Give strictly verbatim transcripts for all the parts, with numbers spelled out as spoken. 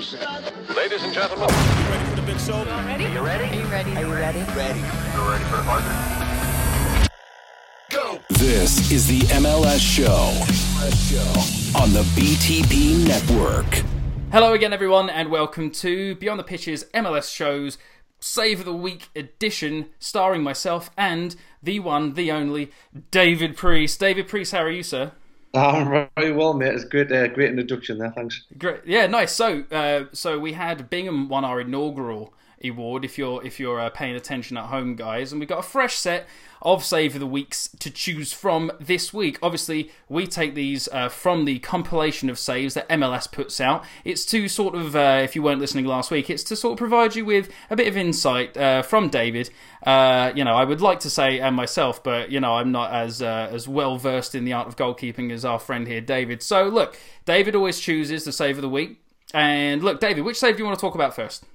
Ladies and gentlemen. You ready for the big show? Ready? Are you ready? Are you ready? Are you ready? Ready. You're ready for the buzzer? Go! This is the M L S Show on the B T P Network. Hello again, everyone, and welcome to Beyond the Pitches M L S Show's Save of the Week edition, starring myself and the one, the only, David Priest. David Priest, how are you, sir? I'm very well, mate. It's a great, uh, great introduction there. Thanks. Great, yeah, nice. So, uh, so we had Bingham won our inaugural award. If you're if you're uh, paying attention at home, guys, and we've got a fresh set of Save of the Weeks to choose from this week. Obviously, we take these uh, from the compilation of saves that M L S puts out. It's to sort of, uh, if you weren't listening last week, it's to sort of provide you with a bit of insight uh, from David. Uh, you know, I would like to say and myself, but you know, I'm not as uh, as well versed in the art of goalkeeping as our friend here, David. So, look, David always chooses the Save of the Week. And look, David, which save do you want to talk about first?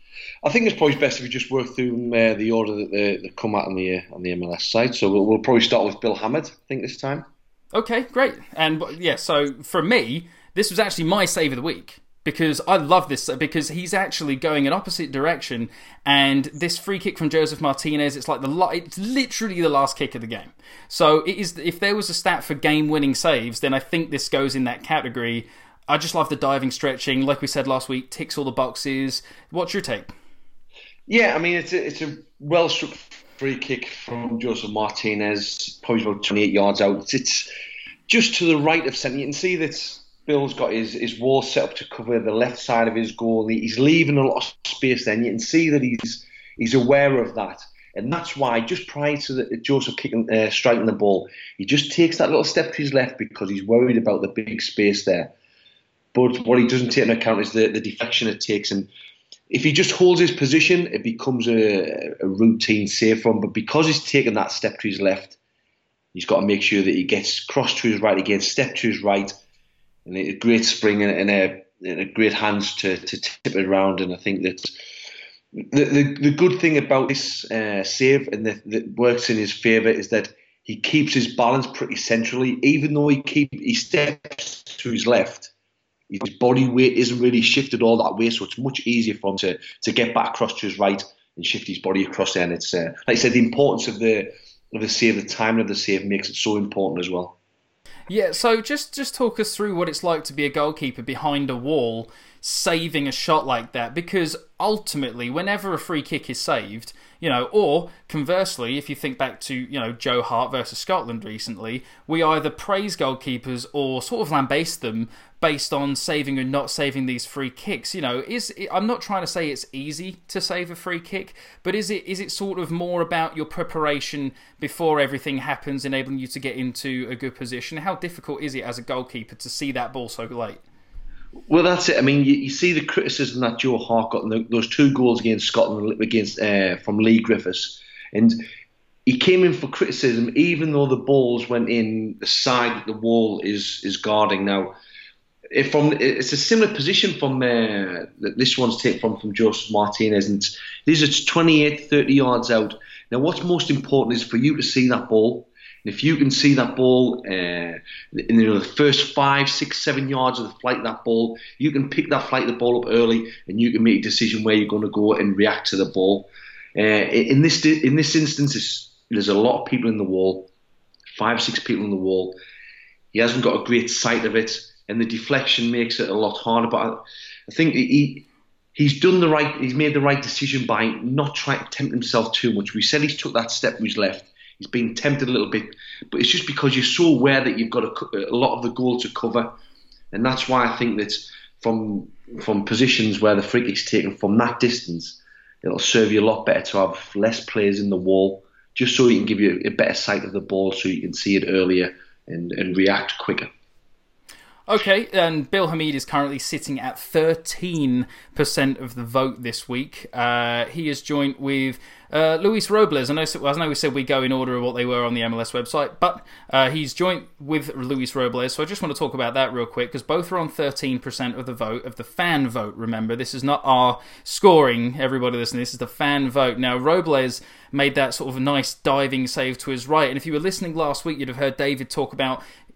I think it's probably best if we just work through uh, the order that they, they come out on the uh, on the M L S site. So we'll, we'll probably start with Bill Hammond, I think, this time. Okay, great. And yeah, so for me, this was actually my save of the week because I love this because he's actually going in opposite direction. And this free kick from Joseph Martinez, it's like the it's literally the last kick of the game. So it is. If there was a stat for game-winning saves, then I think this goes in that category. I just love the diving, stretching. Like we said last week, ticks all the boxes. What's your take? Yeah, I mean, it's a, it's a well-struck free kick from Joseph Martinez, probably about twenty-eight yards out. It's, it's just to the right of centre. You can see that Bill's got his, his wall set up to cover the left side of his goal. He's leaving a lot of space then. You can see that he's he's aware of that. And that's why, just prior to the, Joseph kicking, uh, striking the ball, he just takes that little step to his left because he's worried about the big space there. But what he doesn't take into account is the, the deflection it takes. And if he just holds his position, it becomes a, a routine save for him. But because he's taken that step to his left, he's got to make sure that he gets crossed to his right again, step to his right, and a great spring and, and, a, and a great hands to, to tip it around. And I think that the the, the good thing about this uh, save and that, that works in his favour is that he keeps his balance pretty centrally, even though he keep he steps to his left. His body weight isn't really shifted all that way, so it's much easier for him to, to get back across to his right and shift his body across there. And it's uh, like I said, the importance of the of the save, the timing of the save makes it so important as well. Yeah, so just, just talk us through what it's like to be a goalkeeper behind a wall, saving a shot like that, because ultimately, whenever a free kick is saved, you know, or conversely, if you think back to, you know, Joe Hart versus Scotland recently, we either praise goalkeepers or sort of lambaste them based on saving or not saving these free kicks. You know, is I'm not trying to say it's easy to save a free kick, but is it is it sort of more about your preparation before everything happens, enabling you to get into a good position? How difficult is it as a goalkeeper to see that ball so late? Well, that's it. I mean, you, you see the criticism that Joe Hart got in the, those two goals against Scotland against uh, from Lee Griffiths, and he came in for criticism even though the balls went in the side that the wall is is guarding. Now, if from it's a similar position from uh, that this one's taken from from Joseph Martinez, and it's, these are twenty-eight, thirty yards out. Now, what's most important is for you to see that ball. And if you can see that ball uh, in you know, the first five, six, seven yards of the flight of that ball, you can pick that flight of the ball up early, and you can make a decision where you're going to go and react to the ball. Uh, in this in this instance, there's a lot of people in the wall, five, six people in the wall. He hasn't got a great sight of it, and the deflection makes it a lot harder. But I, I think he he's done the right, he's made the right decision by not trying to tempt himself too much. We said he's took that step to his left. He's been tempted a little bit, but it's just because you're so aware that you've got a, a lot of the goal to cover, and that's why I think that from from positions where the free kick's taken from that distance, it'll serve you a lot better to have less players in the wall, just so you can give you a better sight of the ball, so you can see it earlier and, and react quicker. Okay, and Bill Hamid is currently sitting at thirteen percent of the vote this week. Uh, he is joint with uh, Luis Robles. I know, I know we said we go in order of what they were on the M L S website, but uh, he's joint with Luis Robles, so I just want to talk about that real quick, because both are on thirteen percent of the vote, of the fan vote, remember. This is not our scoring, everybody listening, this is the fan vote. Now, Robles made that sort of a nice diving save to his right, and if you were listening last week, you'd have heard David talk about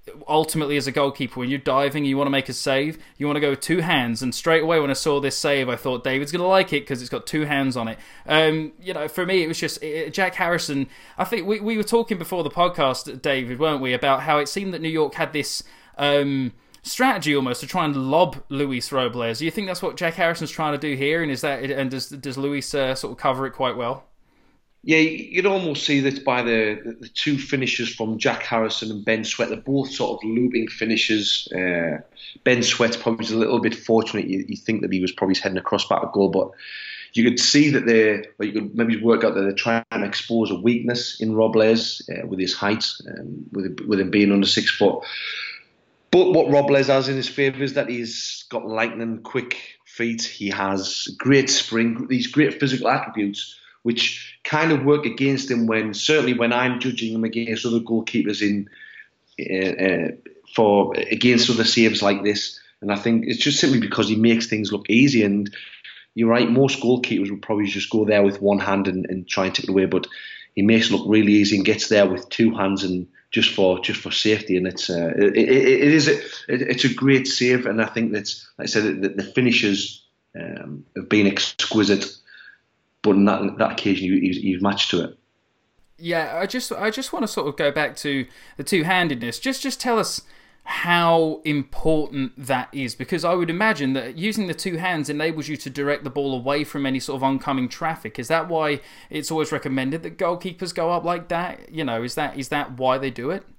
ultimately, as a goalkeeper, when you're diving, you want to make a save, you want to go with two hands. And straight away, when I saw this save, I thought David's going to like it because it's got two hands on it. Um, you know, for me, it was just it, Jack Harrison. I think we we were talking before the podcast, David, weren't we, about how it seemed that New York had this Um, strategy almost to try and lob Luis Robles. Do you think that's what Jack Harrison's trying to do here, and is that and does does Luis uh, sort of cover it quite well? Yeah, you'd almost see that by the, the, the two finishers from Jack Harrison and Ben Sweat. They're both sort of looping finishers. Uh, Ben Sweat's probably a little bit fortunate. You, you think that he was probably heading across back to goal, but you could see that they're, or you could maybe work out that they're trying to expose a weakness in Robles uh, with his height, um, with, with him being under six foot. But what Robles has in his favour is that he's got lightning quick feet. He has great spring, these great physical attributes, which kind of work against him when, certainly when I'm judging him against other goalkeepers in uh, uh, for against other saves like this. And I think it's just simply because he makes things look easy. And you're right, most goalkeepers would probably just go there with one hand and, and try and take it away. But he makes it look really easy and gets there with two hands and just for just for safety. And it's uh, it, it, it is a, it, it's a great save. And I think that's, like I said, the, the finishes um, have been exquisite. But on that, that occasion, he, he's matched to it. Yeah, I just I just want to sort of go back to the two-handedness. Just just tell us how important that is, because I would imagine that using the two hands enables you to direct the ball away from any sort of oncoming traffic. Is that why it's always recommended that goalkeepers go up like that? You know, is that is that why they do it?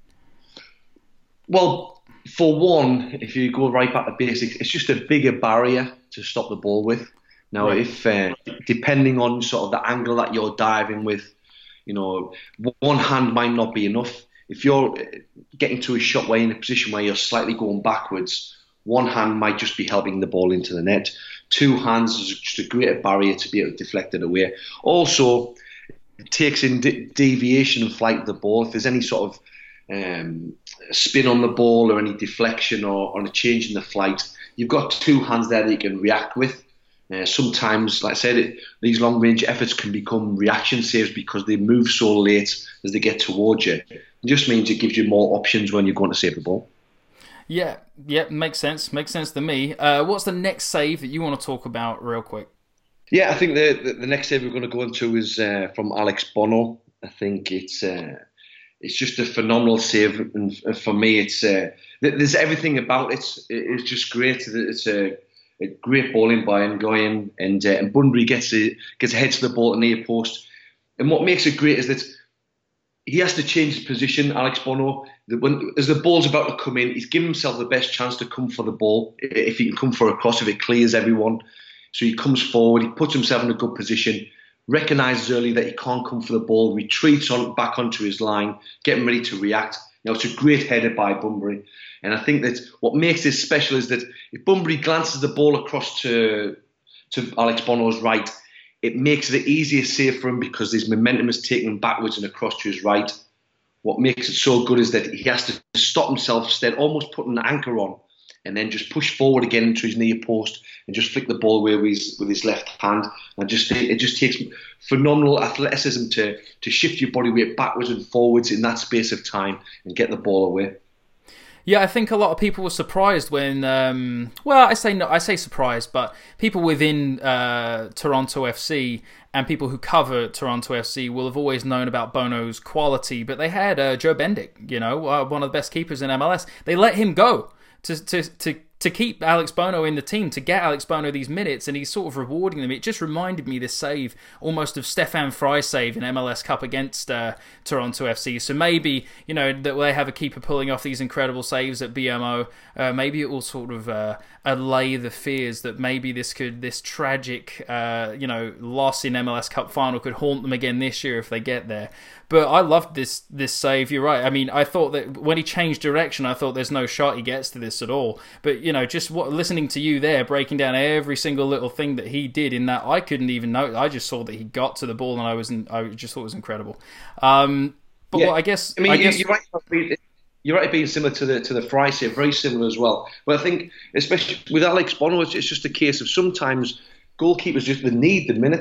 Well, for one, if you go right back to basics, it's just a bigger barrier to stop the ball with. Now, right. if uh, depending on sort of the angle that you're diving with, you know, one hand might not be enough. If you're getting to a shot where you're in a position where you're slightly going backwards, one hand might just be helping the ball into the net. Two hands is just a greater barrier to be able to deflect it away. Also, it takes in de- deviation and flight of the ball. If there's any sort of um, spin on the ball or any deflection or, or a change in the flight, you've got two hands there that you can react with. Uh, sometimes, like I said, it, these long-range efforts can become reaction saves because they move so late as they get towards you. It just means it gives you more options when you're going to save the ball. Yeah, yeah, makes sense. Makes sense to me. Uh, what's the next save that you want to talk about real quick? Yeah, I think the the, the next save we're going to go into is uh, from Alex Bono. I think it's uh, it's just a phenomenal save, and for me, it's uh, there's everything about it. It's just great. It's a A great ball in by Nguyen, and uh, and Bunbury gets a, gets ahead to the ball at the near post. And what makes it great is that he has to change his position, Alex Bono. When, as the ball's about to come in, he's given himself the best chance to come for the ball, if he can come for a cross, if it clears everyone. So he comes forward, he puts himself in a good position, recognises early that he can't come for the ball, retreats on back onto his line, getting ready to react. Now, it's a great header by Bunbury. And I think that what makes this special is that if Bunbury glances the ball across to to Alex Bono's right, it makes it an easier save for him because his momentum is taking him backwards and across to his right. What makes it so good is that he has to stop himself instead, almost putting an anchor on, and then just push forward again into his near post and just flick the ball away with his, with his left hand. And just it just takes phenomenal athleticism to, to shift your body weight backwards and forwards in that space of time and get the ball away. Yeah, I think a lot of people were surprised when, um, well, I say no, I say surprised, but people within uh, Toronto F C and people who cover Toronto F C will have always known about Bono's quality, but they had uh, Joe Bendik, you know, uh, one of the best keepers in M L S. They let him go to to to. to keep Alex Bono in the team, to get Alex Bono these minutes, and he's sort of rewarding them. It just reminded me, this save, almost of Stefan Frey's save in M L S Cup against uh, Toronto F C. So maybe, you know, that they have a keeper pulling off these incredible saves at B M O. Uh, maybe it will sort of uh, allay the fears that maybe this could, this tragic, uh, you know, loss in M L S Cup final could haunt them again this year if they get there. But I loved this this save. You're right. I mean, I thought that when he changed direction, I thought there's no shot he gets to this at all. But, you know, just what, listening to you there, breaking down every single little thing that he did in that, I couldn't even know. I just saw that he got to the ball, and I was in, I just thought it was incredible. Um, but yeah. Well, I guess I mean, I guess, you're right. You're right, being similar to the to the Fry save, very similar as well. But I think, especially with Alex Bono, it's, it's just a case of sometimes goalkeepers just they need the minutes.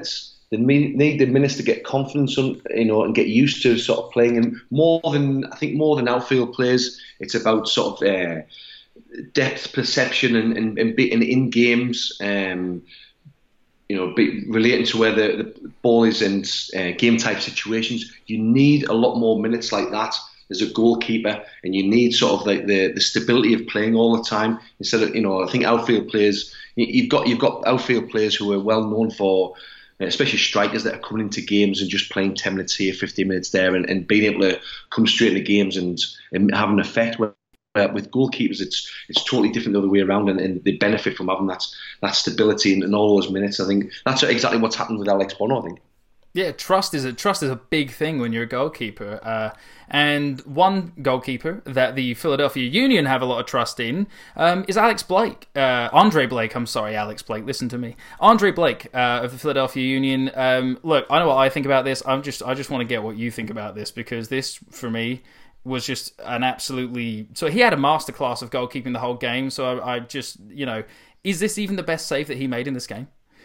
they need the minutes to get confidence, on, you know, and get used to sort of playing. And more than I think, more than outfield players, it's about sort of uh, depth perception and and, and being in games. Um, you know, be, relating to where the, the ball is in uh, game type situations, you need a lot more minutes like that as a goalkeeper, and you need sort of like the, the stability of playing all the time instead of, you know, I think outfield players, you've got you've got outfield players who are well known for, especially strikers that are coming into games and just playing ten minutes here, fifteen minutes there, and, and being able to come straight into games and, and have an effect. Where, where with goalkeepers, it's it's totally different the other way around, and, and they benefit from having that that stability and, and all those minutes. I think that's exactly what's happened with Alex Bono, I think. Yeah, trust is a trust is a big thing when you're a goalkeeper. Uh, and one goalkeeper that the Philadelphia Union have a lot of trust in um, is Alex Blake. Uh, Andre Blake, I'm sorry, Alex Blake, listen to me. Andre Blake uh, of the Philadelphia Union. Um, look, I know what I think about this. I'm just, I just want to get what you think about this, because this, for me, was just an absolutely... So he had a masterclass of goalkeeping the whole game, so I, I just, you know, is this even the best save that he made in this game?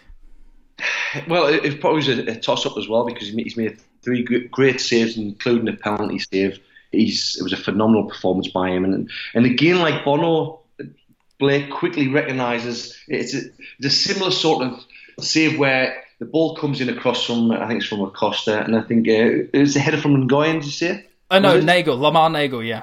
Well, it, it probably was a, a toss-up as well, because he's made three great saves, including a penalty save. He's, it was a phenomenal performance by him. And, and again, like Bono, Blake quickly recognises it's a, it's a similar sort of save where the ball comes in across from, I think it's from Acosta, and I think uh, it was a header from Nguyen, did you say? Oh, no, Nagel, Lamar Nagel, yeah.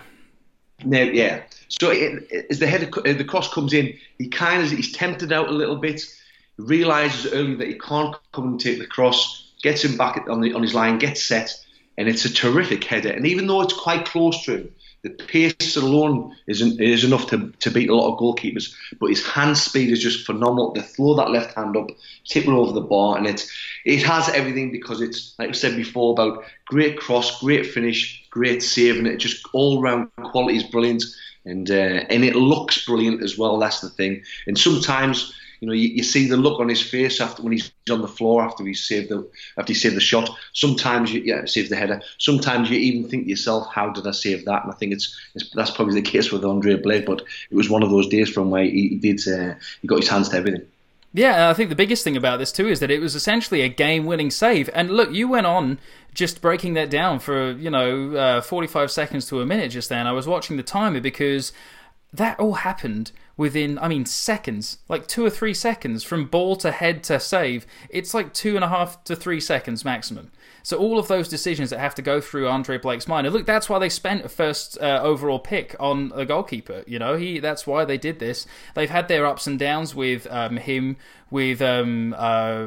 No, yeah. So it, it, as the header, the cross comes in, he kind of he's tempted out a little bit. Realises early that he can't come and take the cross, gets him back on the on his line, gets set, and it's a terrific header. And even though it's quite close to him, the pace alone isn't is enough to, to beat a lot of goalkeepers. But his hand speed is just phenomenal. To throw that left hand up, tip it over the bar, and it it has everything, because it's, like I said before, about great cross, great finish, great save, and it just all round quality is brilliant, and uh, and it looks brilliant as well. That's the thing. And sometimes, you know, you, you see the look on his face after when he's on the floor after he's saved the after he saved the shot. Sometimes you yeah save the header. Sometimes you even think to yourself, how did I save that? And I think it's, it's that's probably the case with Andre Blake. But it was one of those days from where he, he did uh, he got his hands to everything. Yeah, and I think the biggest thing about this too is that it was essentially a game-winning save. And look, you went on just breaking that down for, you know, uh, forty-five seconds to a minute just then. I was watching the timer, because that all happened within, I mean, seconds, like two or three seconds from ball to head to save. It's like two and a half to three seconds maximum. So all of those decisions that have to go through Andre Blake's mind. And look, that's why they spent a first uh, overall pick on a goalkeeper. You know, he that's why they did this. They've had their ups and downs with um, him, with um, uh,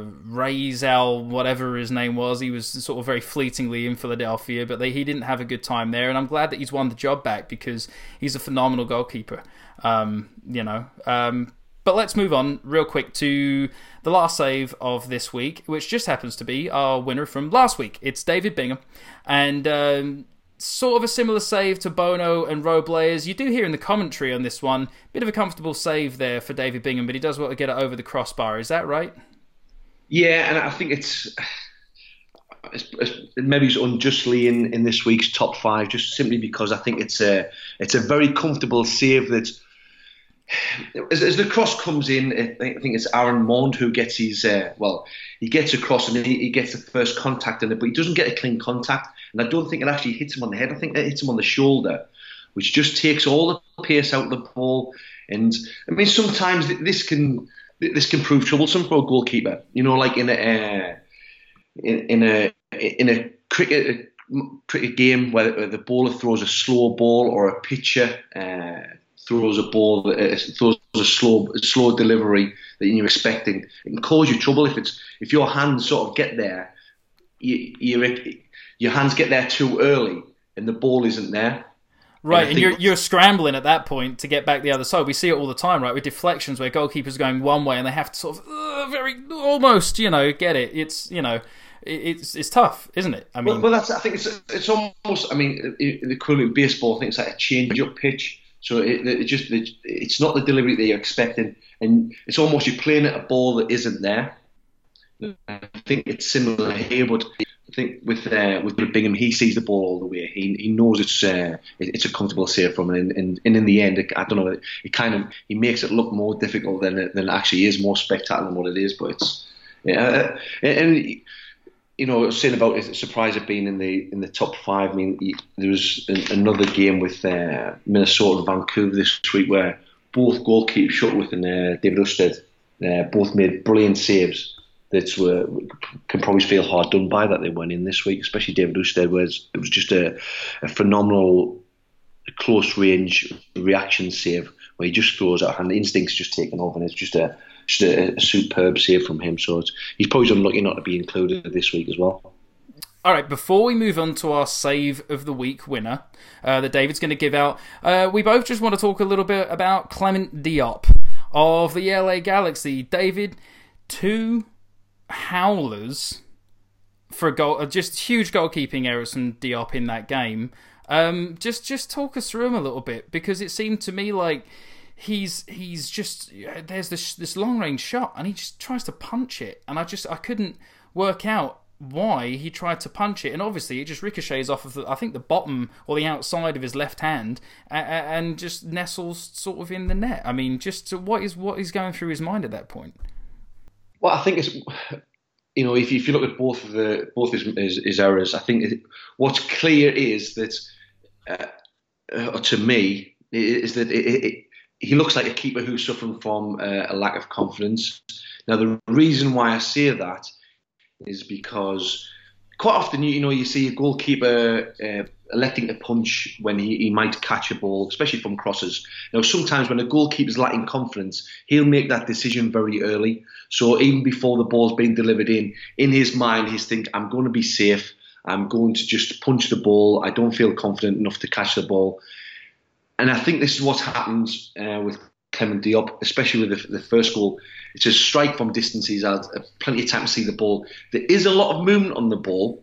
Razel, whatever his name was. He was sort of very fleetingly in Philadelphia, but they, he didn't have a good time there. And I'm glad that he's won the job back, because he's a phenomenal goalkeeper. Um, you know, um, but let's move on real quick to the last save of this week, which just happens to be our winner from last week. It's David Bingham, and um, sort of a similar save to Bono and Roble, as you do hear in the commentary on this one. Bit of a comfortable save there for David Bingham, but he does want to get it over the crossbar. Is that right? Yeah, and I think it's, it's, it's maybe it's unjustly in, in this week's top five, just simply because I think it's a it's a very comfortable save that. As, as the cross comes in, I think it's Aaron Mond who gets his, uh, well, he gets across and he, he gets the first contact in it, but he doesn't get a clean contact. And I don't think it actually hits him on the head. I think it hits him on the shoulder, which just takes all the pace out of the ball. And I mean, sometimes this can this can prove troublesome for a goalkeeper. You know, like in a uh, in, in a in a cricket a cricket game where the bowler throws a slow ball, or a pitcher Uh, throws a ball, uh, throws a slow, a slow delivery that you're expecting. It can cause you trouble if it's if your hands sort of get there, you, you, your hands get there too early, and the ball isn't there. Right, and, and you're you're scrambling at that point to get back the other side. We see it all the time, right, with deflections where goalkeepers are going one way and they have to sort of uh, very almost, you know, get it. It's you know. It's it's tough, isn't it? I mean, well, well that's I think it's it's almost. I mean, the equivalent of baseball, I think it's like a change-up pitch. So it, it just it, it's not the delivery that you're expecting, and it's almost you're playing at a ball that isn't there. I think it's similar here, but I think with uh, with Bingham, he sees the ball all the way. He he knows it's uh, it's a comfortable save from him, and, and, and in the end, it, I don't know, it, it kind of he makes it look more difficult than it, than it actually is, more spectacular than what it is. But it's yeah, and you know, saying about it, surprise of being in the in the top five. I mean, there was an, another game with uh, Minnesota and Vancouver this week where both goalkeepers, Shuttleworth and uh, David Usted, uh, both made brilliant saves that were can probably feel hard done by that they went in this week, especially David Usted, where it was just a, a phenomenal close range reaction save where he just throws out and the instinct's just taken over, and it's just a just a, a superb save from him. So it's, he's probably unlucky not to be included this week as well. All right, before we move on to our Save of the Week winner uh, that David's going to give out, uh, we both just want to talk a little bit about Clement Diop of the L A Galaxy. David, two howlers for a goal, just huge goalkeeping errors from Diop in that game. Um, just just talk us through him a little bit, because it seemed to me like he's he's just there's this this long range shot and he just tries to punch it, and I just I couldn't work out why he tried to punch it, and obviously it just ricochets off of the, I think the bottom or the outside of his left hand and, and just nestles sort of in the net. I mean, just what is what is going through his mind at that point? Well, I think it's, you know, if you, if you look at both of the both his, his, his errors, I think it, what's clear is that uh, uh, to me is that it, it, he looks like a keeper who's suffering from uh, a lack of confidence. Now, the reason why I say that is because quite often, you know, you see a goalkeeper uh, electing to punch when he, he might catch a ball, especially from crosses. Now, sometimes when a goalkeeper's lacking confidence, he'll make that decision very early. So even before the ball's been delivered in, in his mind, he's thinking, I'm going to be safe. I'm going to just punch the ball. I don't feel confident enough to catch the ball. And I think this is what's happened uh, with Clement Diop, especially with the, the first goal. It's a strike from distance. He's had plenty of time to see the ball. There is a lot of movement on the ball.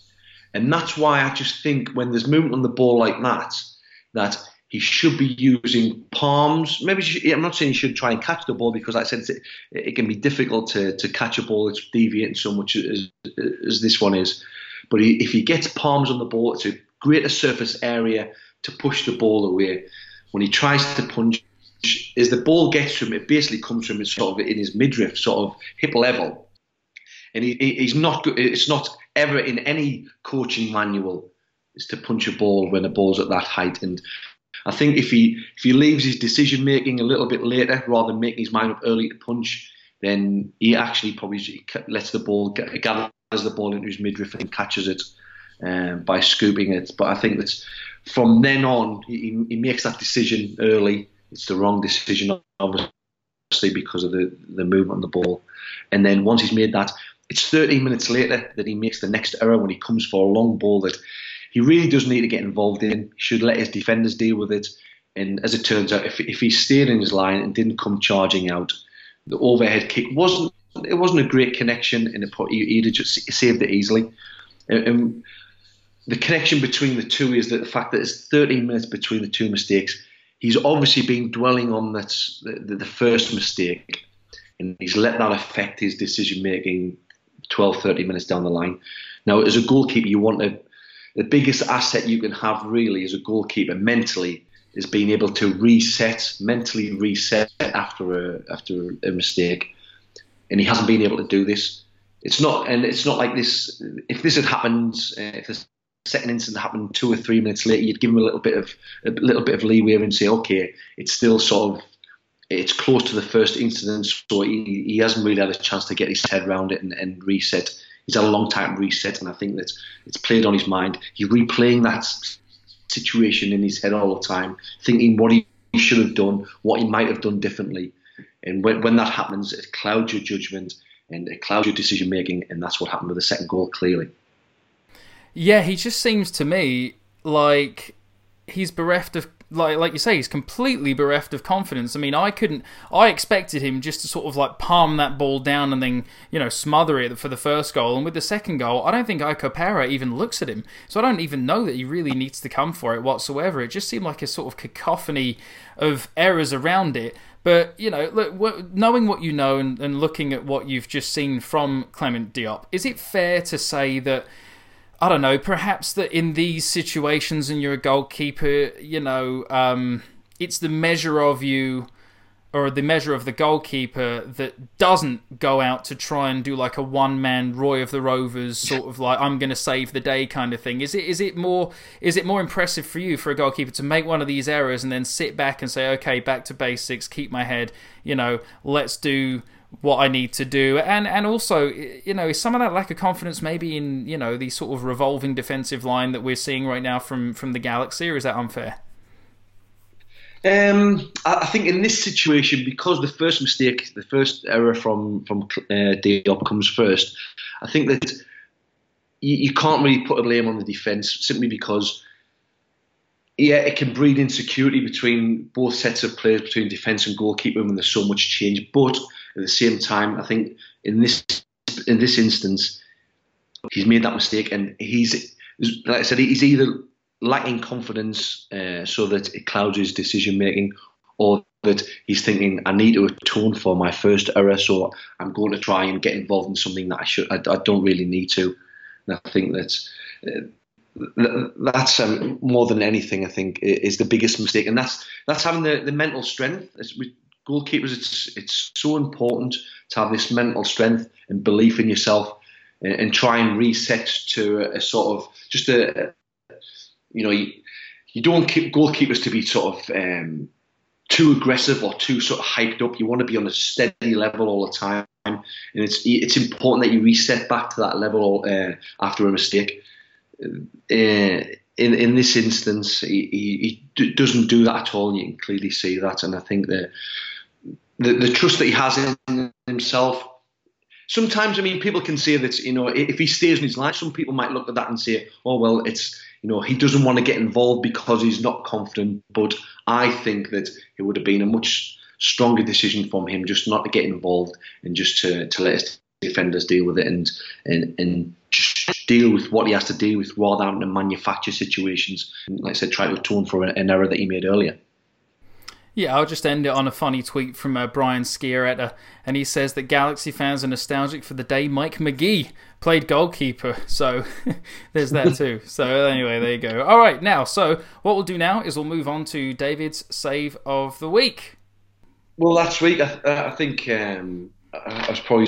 And that's why I just think when there's movement on the ball like that, that he should be using palms. Maybe should, I'm not saying he should try and catch the ball, because like I said, it's, it, it can be difficult to, to catch a ball that's deviating so much as, as this one is. But he, if he gets palms on the ball, it's a greater surface area to push the ball away. When he tries to punch, as the ball gets to him, it basically comes from him sort of in his midriff, sort of hip level. And he, he's not. It's not ever in any coaching manual is to punch a ball when the ball's at that height. And I think if he if he leaves his decision making a little bit later, rather than making his mind up early to punch, then he actually probably lets the ball gathers the ball into his midriff and catches it um, by scooping it. But I think that from then on, he, he makes that decision early. It's the wrong decision, obviously, because of the, the movement on the ball. And then once he's made that, it's thirteen minutes later that he makes the next error when he comes for a long ball that he really does need to get involved in. He should let his defenders deal with it. And as it turns out, if, if he stayed in his line and didn't come charging out, the overhead kick wasn't it wasn't a great connection, and it put, he'd have just saved it easily. And, and the connection between the two is that the fact that it's thirteen minutes between the two mistakes. He's obviously been dwelling on that, the, the first mistake, and he's let that affect his decision-making twelve, thirteen minutes down the line. Now, as a goalkeeper, you want to, the biggest asset you can have really as a goalkeeper mentally is being able to reset, mentally reset after a, after a mistake. And he hasn't been able to do this. It's not, and it's not like this, if this had happened, uh, if this second incident happened two or three minutes later, you'd give him a little bit of a little bit of leeway and say, okay, it's still sort of it's close to the first incident, so he, he hasn't really had a chance to get his head around it and, and reset. He's had a long time to reset, and I think that it's played on his mind. He's replaying that situation in his head all the time, thinking what he should have done, what he might have done differently. And when, when that happens, it clouds your judgment and it clouds your decision making, and that's what happened with the second goal, clearly. Yeah, he just seems to me like he's bereft of, like like you say, he's completely bereft of confidence. I mean, I couldn't, I expected him just to sort of like palm that ball down and then, you know, smother it for the first goal. And with the second goal, I don't think Iko Pera even looks at him. So I don't even know that he really needs to come for it whatsoever. It just seemed like a sort of cacophony of errors around it. But, you know, look, knowing what you know and, and looking at what you've just seen from Clement Diop, is it fair to say that, I don't know, perhaps that in these situations and you're a goalkeeper, you know, um, it's the measure of you or the measure of the goalkeeper that doesn't go out to try and do like a one-man Roy of the Rovers sort of like I'm going to save the day kind of thing? Is it is it more is it more impressive for you for a goalkeeper to make one of these errors and then sit back and say, okay, back to basics, keep my head, you know, let's do what I need to do, and and also, you know, is some of that lack of confidence maybe in, you know, the sort of revolving defensive line that we're seeing right now from from the Galaxy, or is that unfair? Um, I think in this situation, because the first mistake, the first error from from uh, Diop comes first, I think that you, you can't really put a blame on the defence simply because, yeah, it can breed insecurity between both sets of players, between defence and goalkeeper, when there's so much change. But at the same time, I think in this in this instance, he's made that mistake, and he's, like I said, he's either lacking confidence uh, so that it clouds his decision making, or that he's thinking, I need to atone for my first error, so I'm going to try and get involved in something that I should I, I don't really need to. And I think that's uh, that's um, more than anything, I think, is the biggest mistake, and that's that's having the, the mental strength. It's, with goalkeepers, it's it's so important to have this mental strength and belief in yourself, and, and try and reset to a, a sort of just a You know, you, you don't keep goalkeepers to be sort of um, too aggressive or too sort of hyped up. You want to be on a steady level all the time, and it's it's important that you reset back to that level uh, after a mistake. Uh, in in this instance, he, he, he d- doesn't do that at all. You can clearly see that, and I think the the, the trust that he has in himself. Sometimes, I mean, people can say that, you know, if he stays in his line, some people might look at that and say, oh, well, it's, you know, he doesn't want to get involved because he's not confident. But I think that it would have been a much stronger decision from him just not to get involved and just to, to let his defenders deal with it and, and, and just deal with what he has to deal with rather than to manufacture situations. And like I said, try to atone for an error that he made earlier. Yeah, I'll just end it on a funny tweet from uh, Brian Sciaretta, and he says that Galaxy fans are nostalgic for the day Mike McGee played goalkeeper. So there's that too. So anyway, there you go. All right, now, so what we'll do now is we'll move on to David's save of the week. Well, last week, I, I think um, I was probably,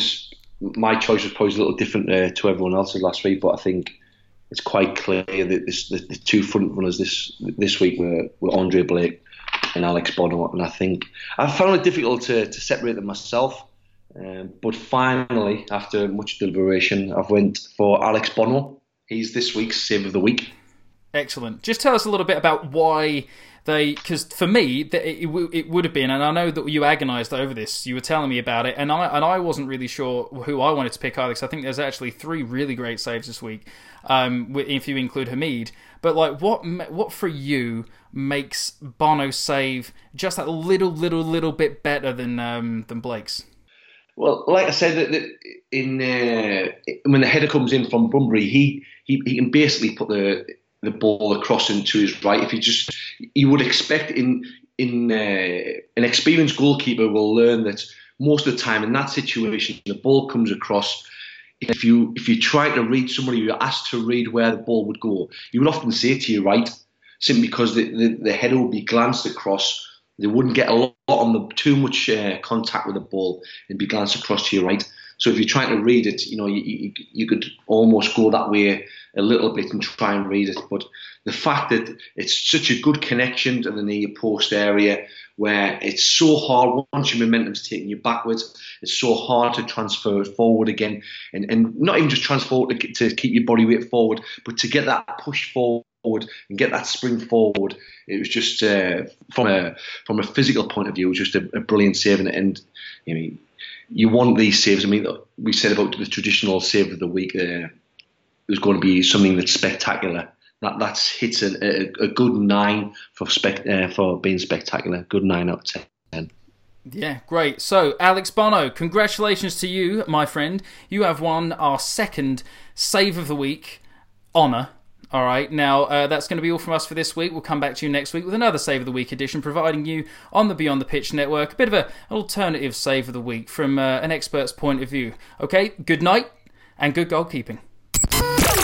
my choice was probably a little different uh, to everyone else's last week, but I think it's quite clear that this, the, the two front runners this this week were, were Andre Blake and Alex Bono, and I think I found it difficult to, to separate them myself, um, but finally, after much deliberation, I've went for Alex Bono. He's this week's save of the week. Excellent. Just tell us a little bit about why they, because for me, it, it, it would have been, and I know that you agonised over this, you were telling me about it, and I and I wasn't really sure who I wanted to pick either, because I think there's actually three really great saves this week, um, if you include Hamid. But like, what what for you makes Bono's save just that little, little, little bit better than um, than Blake's? Well, like I said, in uh, when the header comes in from Bunbury, he, he, he can basically put the the ball across into his right. If you just, you would expect in in uh, an experienced goalkeeper will learn that most of the time in that situation, the ball comes across. If you if you try to read somebody, you're asked to read where the ball would go, you would often say to your right, simply because the, the, the header would be glanced across. They wouldn't get a lot on the too much uh, contact with the ball and be glanced across to your right. So if you're trying to read it, you know, you, you you could almost go that way a little bit and try and read it. But the fact that it's such a good connection to the near post area, where it's so hard once your momentum's taking you backwards, it's so hard to transfer it forward again, and and not even just transfer to, to keep your body weight forward, but to get that push forward and get that spring forward. It was just uh, from a from a physical point of view, it was just a, a brilliant save. And, and you know, you want these saves. I mean, we said about the traditional save of the week. Uh, there's going to be something that's spectacular. That that's hits a, a, a good nine for spec, uh, for being spectacular. Good nine out of ten. Yeah, great. So, Alex Bono, congratulations to you, my friend. You have won our second save of the week honour. All right, now uh, that's going to be all from us for this week. We'll come back to you next week with another Save of the Week edition, providing you on the Beyond the Pitch network a bit of a, an alternative Save of the Week from uh, an expert's point of view. Okay, good night and good goalkeeping.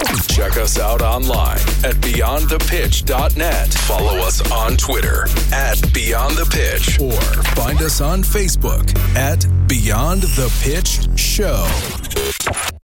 Check us out online at beyond the pitch dot net. Follow us on Twitter at Beyond the Pitch, or find us on Facebook at Beyond the Pitch Show.